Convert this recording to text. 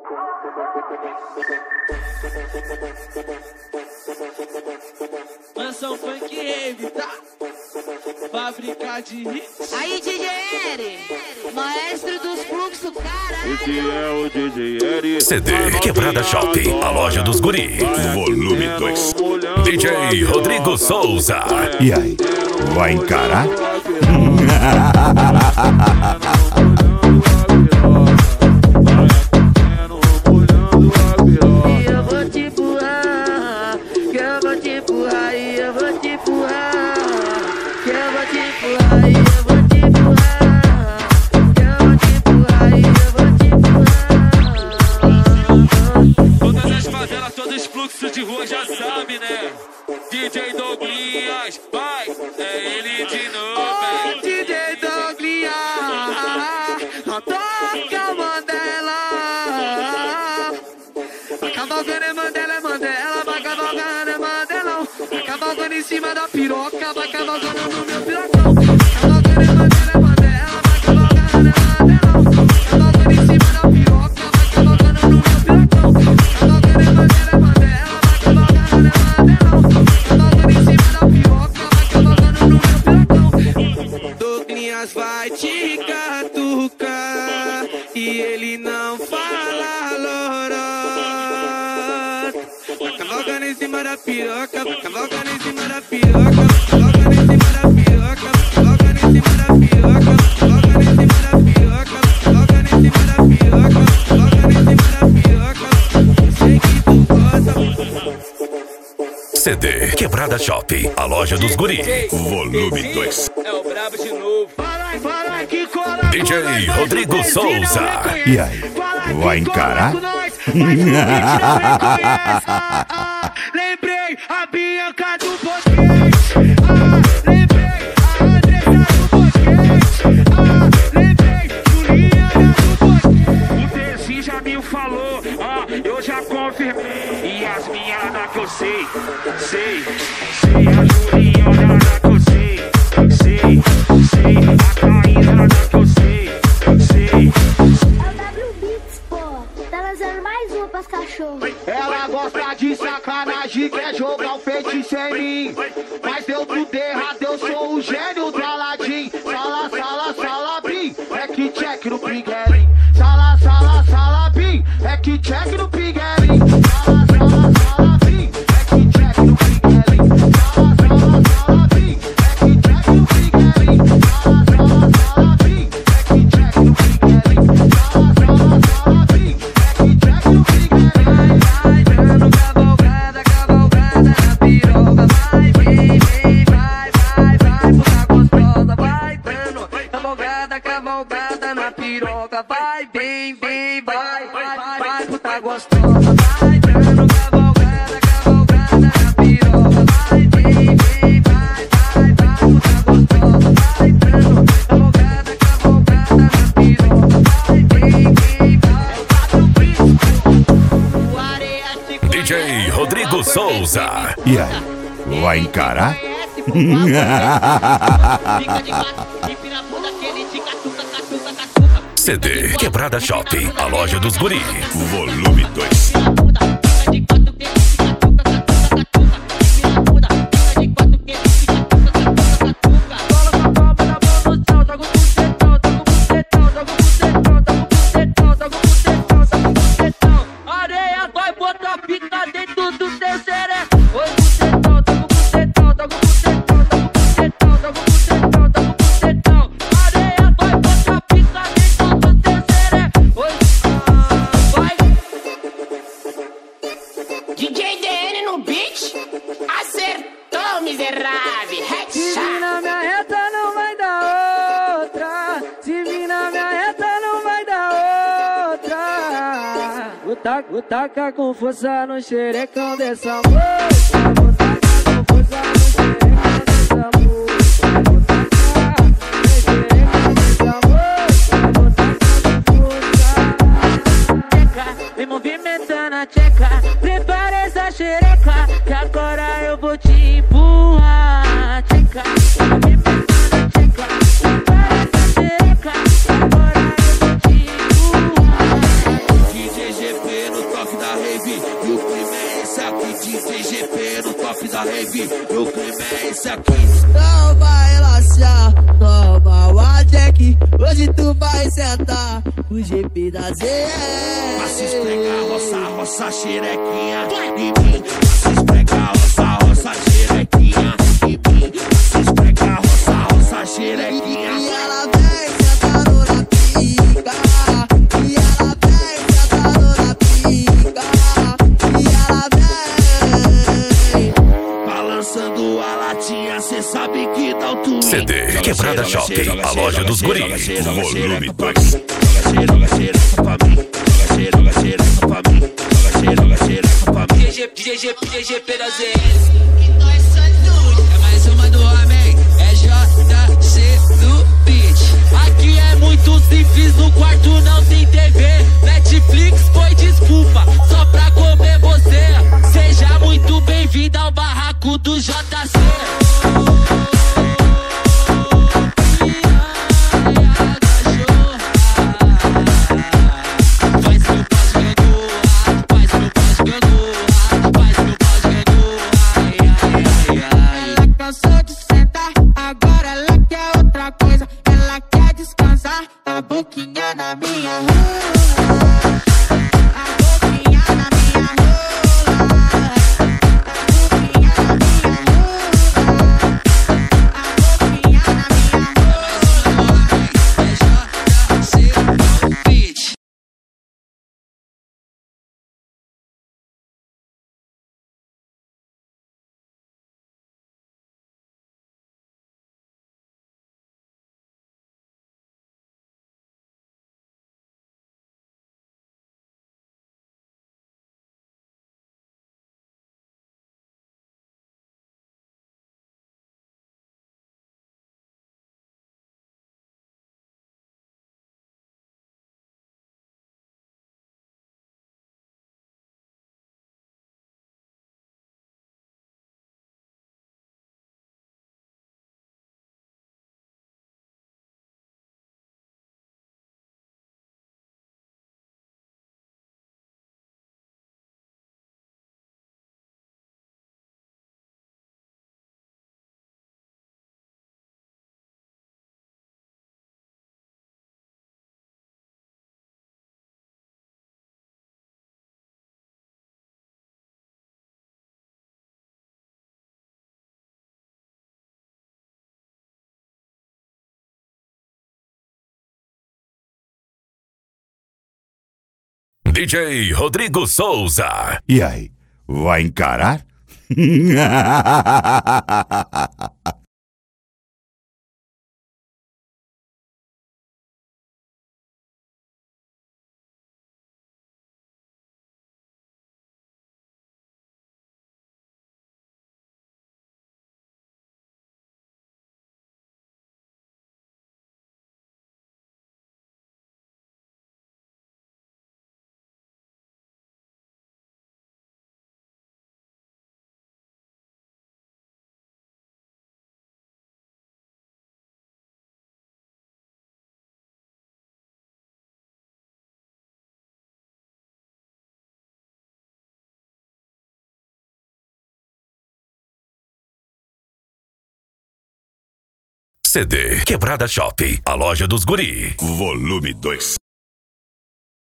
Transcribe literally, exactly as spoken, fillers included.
Mansão Funk Rave, tá? Fábrica de hits. Aí, D J Eri, maestro dos fluxos, caralho. Esse é o D J Eri. C D Quebrada Shopping, a loja dos guri. Volume dois. D J Rodrigo Souza. E aí, vai encarar? Eu vou te empurrar, que eu vou te empurrar, e eu vou te empurrar, que eu vou te empurrar, e eu vou te empurrar, que eu vou te empurrar, e eu vou te empurrar. Todas as favelas, todos os fluxos de rua já sabe, né? D J Douglinhas, vai, é ele de novo, oh, D J Douglinhas, não toca Mandela. Vai cavalgando é Mandela, é Mandela, vai cavalgando é Mandelão. Vai cavalgando em cima da piroca, vai cavalgando no meu pirocão. Cavalgando é Mandela, é Mandela, vai cavalgando é Mandelão. Cavalgando em cima da piroca, vai cavalgando no meu pirocão. Cavalgando é Mandela, é Mandela, vai cavalgando é Mandelão. Cavalgando em cima da piroca, vai cavalgando no meu pirocão. Douglinhas vai te catucar e ele não fala loró. Vai cavalgando em cima da piroca, vai cavalgando em cima da piroca, vai cavalgando em cima da piroca, vai cavalgando em cima da piroca, vai cavalgando em cima da piroca, vai cavalgando em cima da piroca, vai cavalgando em cima da piroca. Sei que tu gosta. C D Quebrada Shopping, a loja dos guri. Volume dois. É o brabo de novo. Para, para, que cola, D J Rodrigo Souza. E aí, vai encarar? Lembrei a Bianca do Bosquete. Ah, lembrei a Andressa do Bosquete. Ah, lembrei Juliana do Bosquete. O Desi já me falou, ah, eu já confirmei. E as minhas que eu sei, sei, sei. A Juliana que eu sei, sei, sei. A Caína que eu sei, sei. Ela gosta de sacanagem, quer jogar um feitiço em mim. Mas deu tudo errado, eu sou o gênio do Aladim. Sala, sala, salabim, é que check no pinguelim. Sala, sala, salabim, é que check no pinguelim. Sala, sala, salabim, é que check no pinguelim. Sala, sala, salabim, é que check no pinguelim. Sala, sala, salabim, é que check no pinguelim. Sala, sala, salabim, é que check no pinguelim. Vai dando cavalgada, cavalgada na piroca. Vai, vem, vem, vai, vai, vai, puta gostosa. Vai dando cavalgada, cavalgada na piroca. Vai, vem, vem, vai, vai, vai, puta gostosa. Vai dando cavalgada, cavalgada na piroca. Vai, vem, vem, vai, vai, vai, puta gostosa. Vai dando cavalgada, cavalgada na piroca. Vai, vem, vem, vai, D J Rodrigo Souza. E aí, vai encarar? C D Quebrada Shopping, a loja dos guri. Volume dois. Areia vai botar pica dentro do teu cerebro. Oi, bucetão, toca o bucetão, toca o bucetão, toca o bucetão, toca o bucetão, toca o bucetão. Areia vai botar pica dentro do teu cerebro. Oi, vai. D J D N no beat, acertou, miserável. Se vir na minha reta não vai dar outra. Se vir na minha reta não vai dar outra. Vou tacar, vou tacar com força no xerecão dessa moça. Vou tacar com força no xerecão dessa moça. Vou tacar no xerecão dessa moça. Vou tacar com força. Tcheca, vem movimentando a tcheca. Prepara essa xereca, que agora eu vou te empurrar. Tcheca, vem movimentando a tcheca. Prepara essa xereca, que agora eu vou te empurrar. D J G baby, o clima é esse aqui. Não vai relaxar, toma uma Jack. Hoje tu vai sentar o G P da Z R. Pra se esfregar, roça, roça, xerequinha em mim. Pra se esfregar, roça, roça, xerequinha em mim. Pra se esfregar, roça, roça, xerequinha. E ela vem sentando na pica. E ela vem sentando na pica. E ela vem balançando a latinha, cê sabe que dá o twin. C D Quebrada Shopping, a loja dos guris. Volume dois. Joga xereca pra mim, joga xereca, joga xereca pra mim, joga xereca, joga xereca pra mim. D J G P da Z S. É mais uma do homem, é J C no beat. Aqui é muito simples, no quarto não tem T V. Netflix foi desculpa, só pra comer você. Seja muito bem-vindo ao barraco do J C. boquinha na minha rola, a boquinha na minha rola, a boquinha na minha rola, a boquinha na minha rola. É J C Beat. D J Rodrigo Souza. E aí, vai encarar? C D Quebrada Shopping, a loja dos guri. Volume dois.